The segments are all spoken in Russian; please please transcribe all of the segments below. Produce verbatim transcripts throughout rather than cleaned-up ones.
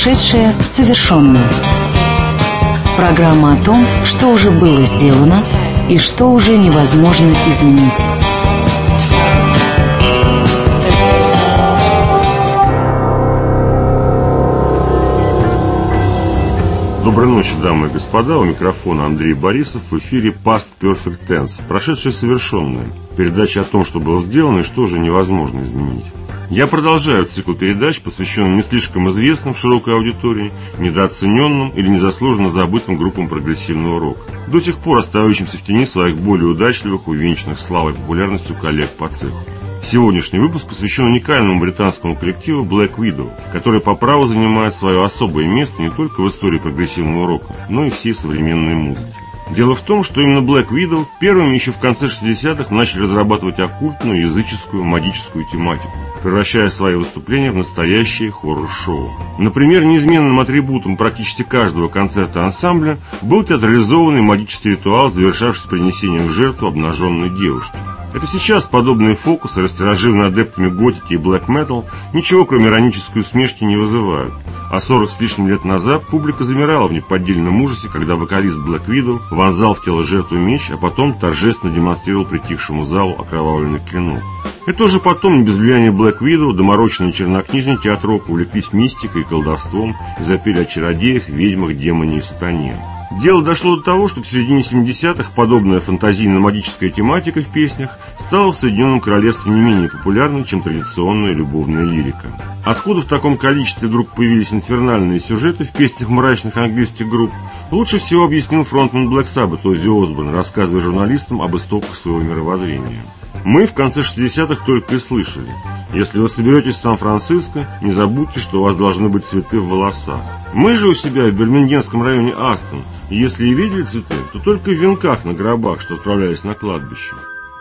Прошедшее совершенное. Программа о том, что уже было сделано и что уже невозможно изменить. Доброй ночи, дамы и господа. У микрофона Андрей Борисов. В эфире Past Perfect Tense. Прошедшее совершенное. Передача о том, что было сделано и что уже невозможно изменить. Я продолжаю цикл передач, посвященный не слишком известным широкой аудитории, недооцененным или незаслуженно забытым группам прогрессивного рока, до сих пор остающимся в тени своих более удачливых, увенчанных славой и популярностью коллег по цеху. Сегодняшний выпуск посвящен уникальному британскому коллективу Black Widow, который по праву занимает свое особое место не только в истории прогрессивного рока, но и всей современной музыки. Дело в том, что именно Black Widow первыми еще в конце шестидесятых начали разрабатывать оккультную, языческую, магическую тематику, превращая свои выступления в настоящие хоррор-шоу. Например, неизменным атрибутом практически каждого концерта ансамбля был театрализованный магический ритуал, завершавшийся принесением в жертву обнаженной девушки. Это сейчас подобные фокусы, растиражированные адептами готики и блэк-метал, ничего кроме иронической усмешки не вызывают. А сорок с лишним лет назад публика замирала в неподдельном ужасе, когда вокалист Black Widow вонзал в тело жертвы меч, а потом торжественно демонстрировал притихшему залу окровавленный клинок. И тоже потом, не без влияния Black Widow, домороченные чернокнижники от рока увлеклись мистикой и колдовством и запели о чародеях, ведьмах, демоне и сатане. Дело дошло до того, что к середине семидесятых подобная фантазийно-магическая тематика в песнях стала в Соединенном Королевстве не менее популярной, чем традиционная любовная лирика. Откуда в таком количестве вдруг появились инфернальные сюжеты в песнях мрачных английских групп, лучше всего объяснил фронтмен Black Sabbath Оззи Осборн, рассказывая журналистам об истоках своего мировоззрения. Мы в конце шестидесятых только и слышали: если вы соберетесь в Сан-Франциско, не забудьте, что у вас должны быть цветы в волосах. Мы же у себя в бирмингемском районе Астон, и если и видели цветы, то только в венках на гробах, что отправлялись на кладбище.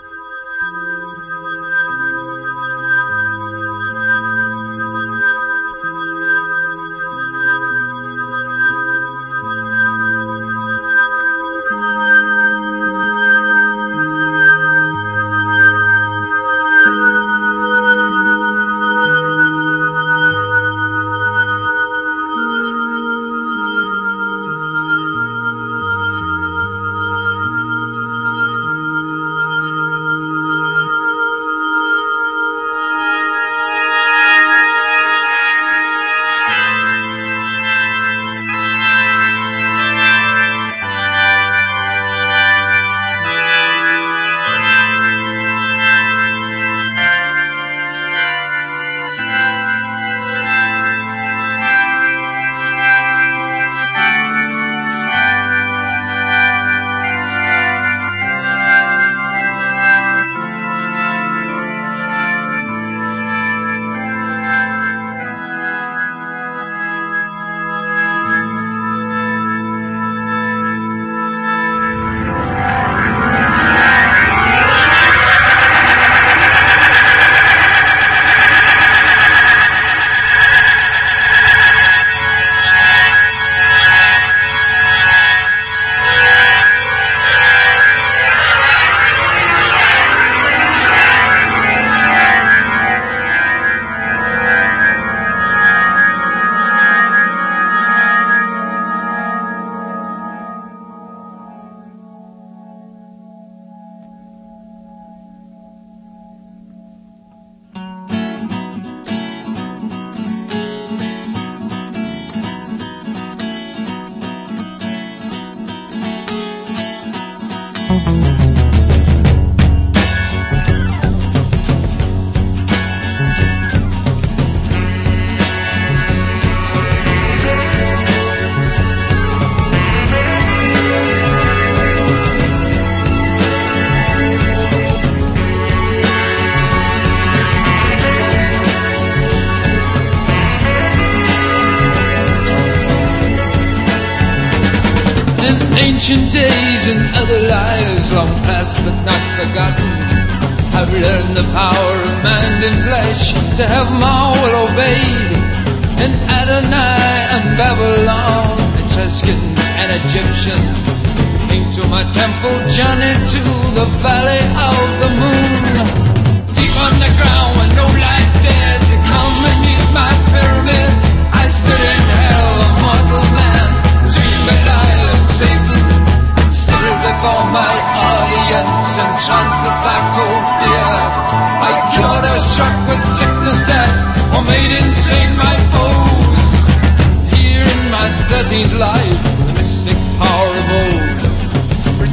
Ancient days and other lives long past but not forgotten, I've learned the power of mind and flesh to have my will obeyed. And Adonai and Babylon, Etruscans and Egyptians came to my temple journey to the valley of the moon. Deep underground with no light there to come and use my pyramid, I stood in hell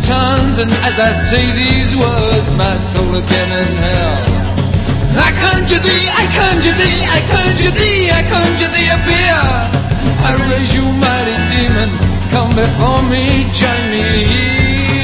returns, and as I say these words, my soul again in hell. I conjure thee, I conjure thee, I conjure thee, I conjure thee appear. I raise you, mighty demon, come before me, join me here.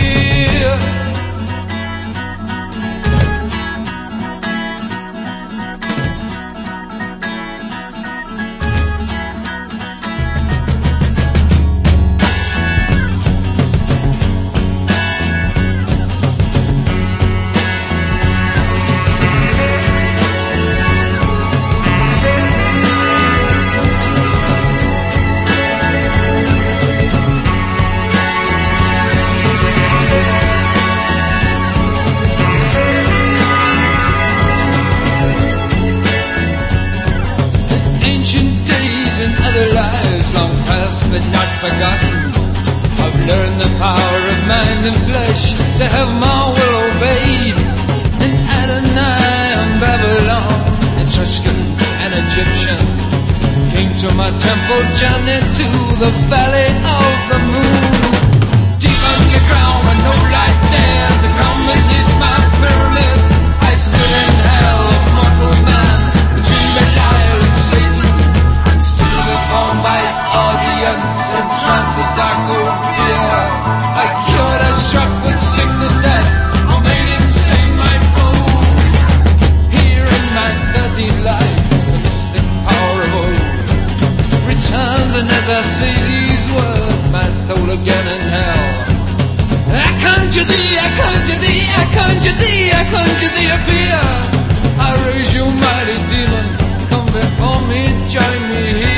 But not forgotten, I've learned the power of mind and flesh to have my will obeyed. And Adonai and Babylon, Etruscans and Egyptians came to my temple journey to the valley of the moon. Deep underground where no light dares to come beneath my pyramid, I stood in hell, a mortal man, between Belial and Satan. I'm still informed by audience and trances dark with fear. I cured a struck with sickness death, I made him sing my fool. Here in my dirty life, the mystic power of old returns, and as I say these words, my soul again in hell. I conjure thee, I conjure thee, I conjure thee, I conjure thee appear. I raise you, mighty demon, come before me, join me here.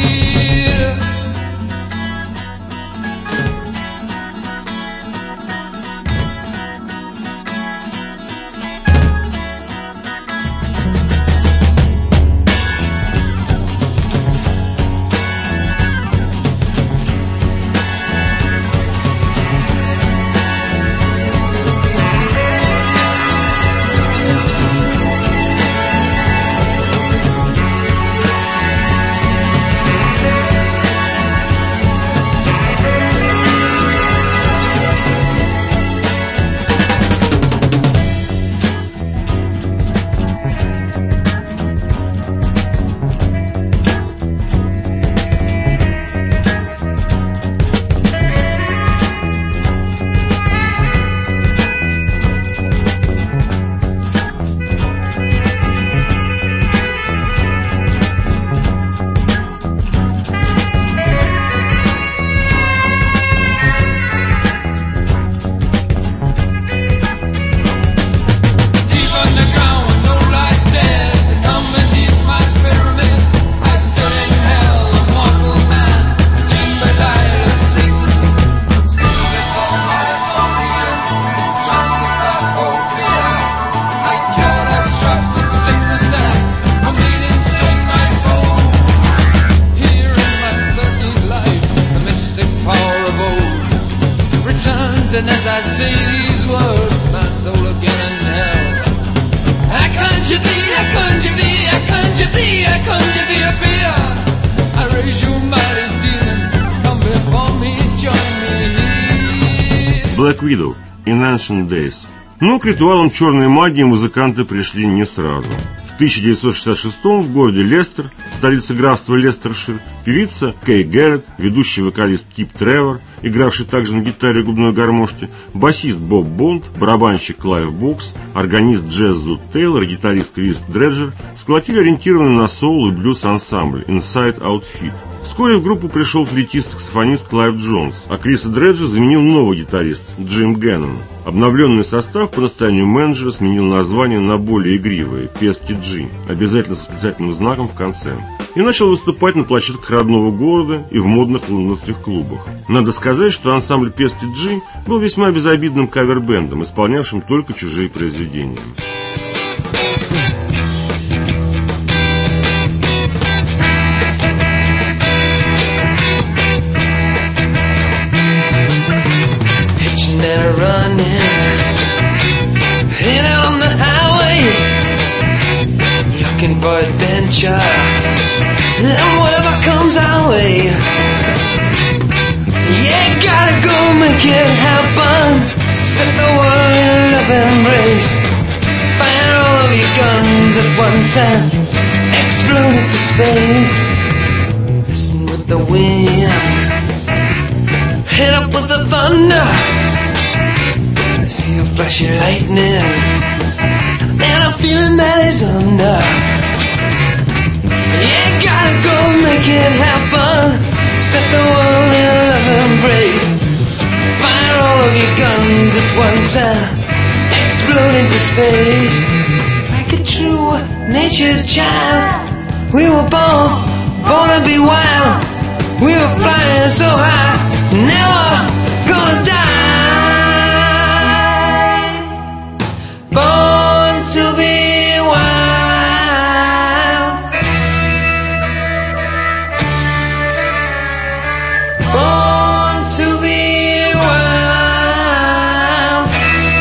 And as I say these words, my soul again in hell. I conjure thee, I conjure thee, I conjure thee, I conjure thee appear. I raise you, mighty demon, come before me, join me. Black Widow in Ancient Days. Но к ритуалам черной магии музыканты пришли не сразу. В тысяча девятьсот шестьдесят шестом в городе Лестер, столице графства Лестершир, певица Кей Гэрретт, ведущий вокалист Кип Тревор, игравший также на гитаре и губной гармошке, басист Боб Бонд, барабанщик Клайв Бокс, органист Джесс Зуд Тейлор, гитарист Крис Дреджер сколотили ориентированный на соул и блюз ансамбль Inside Outfit. Вскоре в группу пришел флейтист-саксофонист Клайв Джонс, а Криса Дреджа заменил новый гитарист Джим Геннон. Обновленный состав по настоянию менеджера сменил название на более игривое – Пески Джи, обязательно с восклицательным знаком в конце. И начал выступать на площадках родного города и в модных лондонских клубах. Надо сказать, что ансамбль Пески Джи был весьма безобидным кавер-бендом, исполнявшим только чужие произведения. For adventure, and whatever comes our way, yeah, gotta go make make it happen. Set the world in love embrace. Fire all of your guns at once and explode into space. Listen with the wind, hit up with the thunder. I see a flash of lightning, and I'm feeling that it's under. You gotta go make it happen. Set the world in love embrace. Fire all of your guns at once and explode into space. Like a true nature's child, we were born, born to be wild. We were flying so high, never gonna die. Born to be wild. Born to be wild.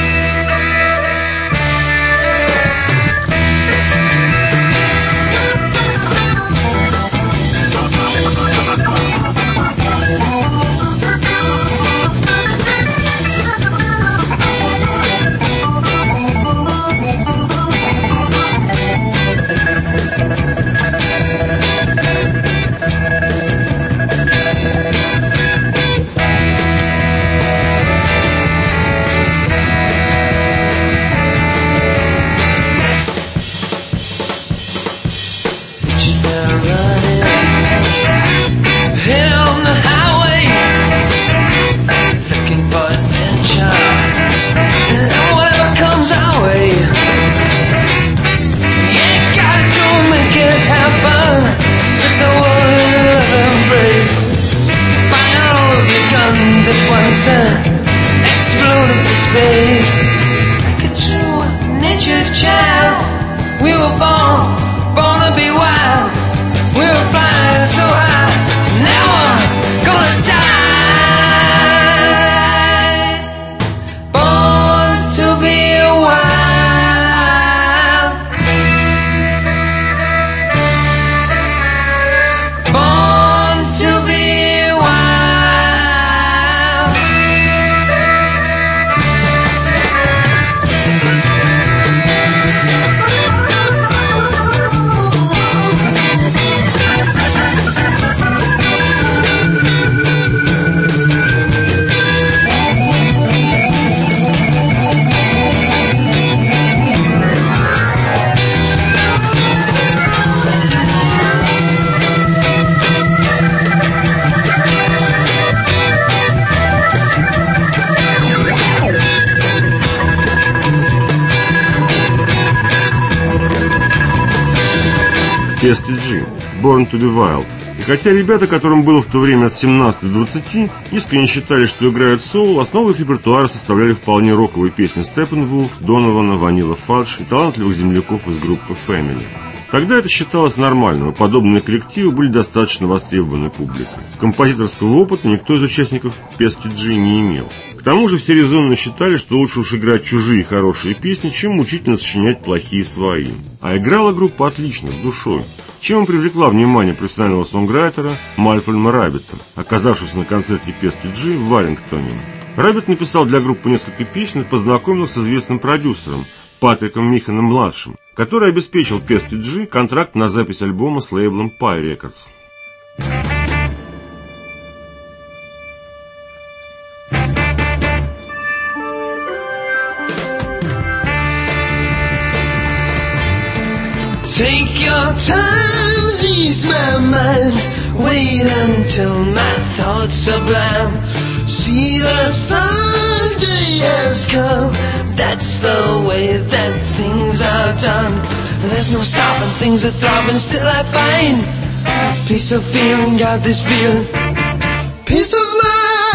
At once and explode into space. Like a true nature's child, we were born, born to be wild. We were flying so high, never gonna die. Born to be wild. Born to be wild. пи эс ти джи, Born to be Wild. И хотя ребята, которым было в то время от семнадцати до двадцати, искренне считали, что играют соул, основу их репертуара составляли вполне роковые песни Степпенвулф, Донована, Ванила Фадж и талантливых земляков из группы Family. Тогда это считалось нормальным, и подобные коллективы были достаточно востребованы публикой. Композиторского опыта никто из участников пи эс ти джи не имел. К тому же все резонно считали, что лучше уж играть чужие хорошие песни, чем мучительно сочинять плохие свои. А играла группа отлично, с душой. Чем привлекла внимание профессионального сонграйтера Малькольма Раббита, оказавшегося на концерте пи эс ти джи в Вашингтоне. Раббит написал для группы несколько песен и познакомил их с известным продюсером Патриком Миханом-младшим, который обеспечил пи эс ти джи контракт на запись альбома с лейблом Pye Records. Take your time, ease my mind. Wait until my thoughts sublime. See the Sunday has come. That's the way that things are done. There's no stopping, things are throbbing. Still I find peace of feeling, got this feeling, peace of mind.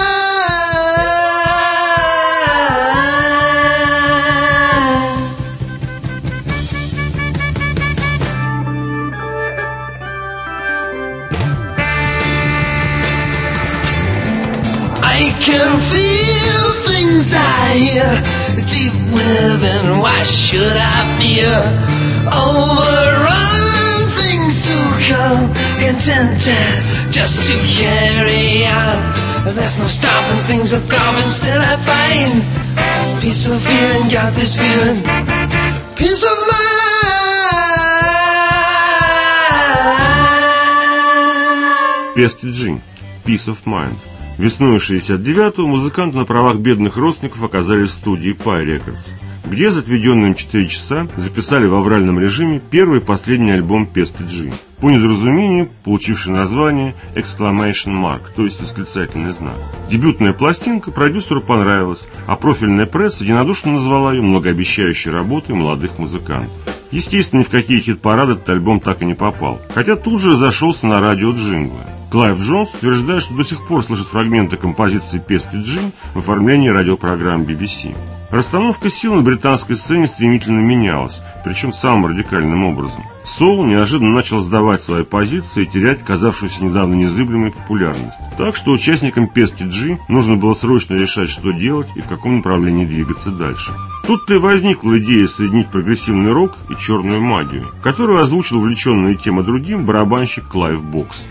I can feel things I hear deep within. Why should I fear? Overrun things to come, contented just to carry on. There's no stopping, things are coming, still I find peace of feeling, got this feeling, peace of mind. Pesty G. Peace of Mind. Весной шестьдесят девятого музыканты на правах бедных родственников оказались в студии Pye Records, где за отведенные им четыре часа записали в авральном режиме первый и последний альбом Pesty G, по недоразумению получивший название Exclamation Mark, то есть восклицательный знак. Дебютная пластинка продюсеру понравилась, а профильная пресса единодушно назвала ее многообещающей работой молодых музыкантов. Естественно, ни в какие хит-парады этот альбом так и не попал, хотя тут же разошелся на радио джинглы. Клайв Джонс утверждает, что до сих пор слышит фрагменты композиции Pesty G в оформлении радиопрограмм би би си. Расстановка сил на британской сцене стремительно менялась, причем самым радикальным образом. Соул неожиданно начал сдавать свои позиции и терять казавшуюся недавно незыблемой популярность. Так что участникам Pesty G нужно было срочно решать, что делать и в каком направлении двигаться дальше. Тут-то и возникла идея соединить прогрессивный рок и черную магию, которую озвучил увлеченный темой другим барабанщик Клайв Бокс.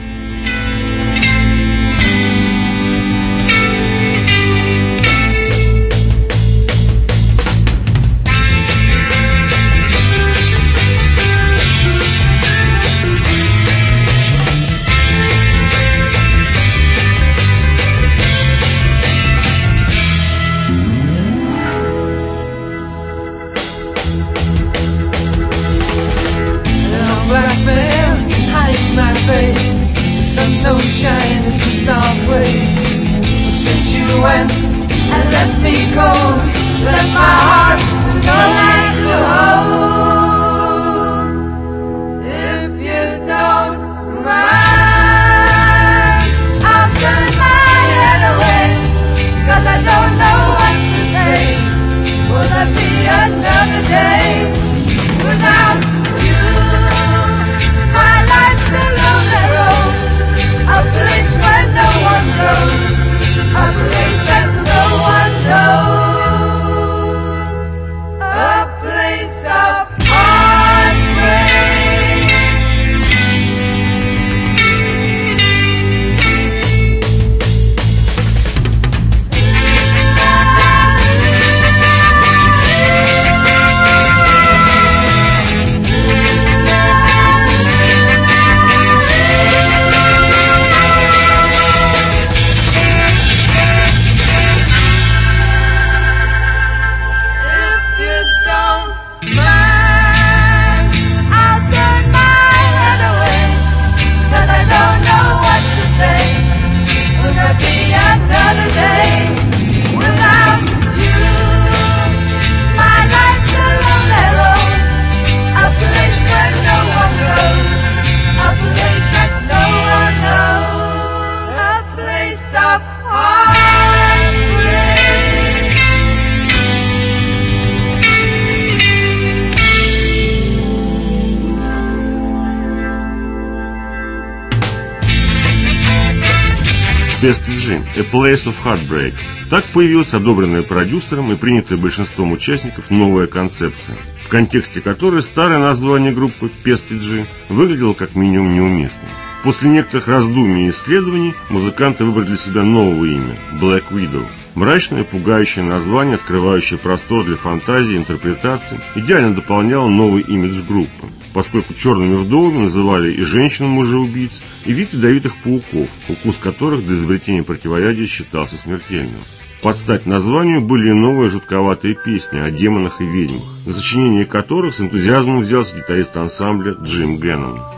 Pesty G. A Place of Heartbreak. Так появилась одобренная продюсером и принятая большинством участников новая концепция, в контексте которой старое название группы Pesty G выглядело как минимум неуместным. После некоторых раздумий и исследований музыканты выбрали для себя новое имя – Black Widow. Мрачное, пугающее название, открывающее простор для фантазии и интерпретации, идеально дополняло новый имидж группы, поскольку черными вдовами называли и женщин-мужеубийц, и вид ядовитых пауков, укус которых до изобретения противоядия считался смертельным. Под стать названию были и новые жутковатые песни о демонах и ведьмах, за сочинение которых с энтузиазмом взялся гитарист ансамбля Джим Геннон.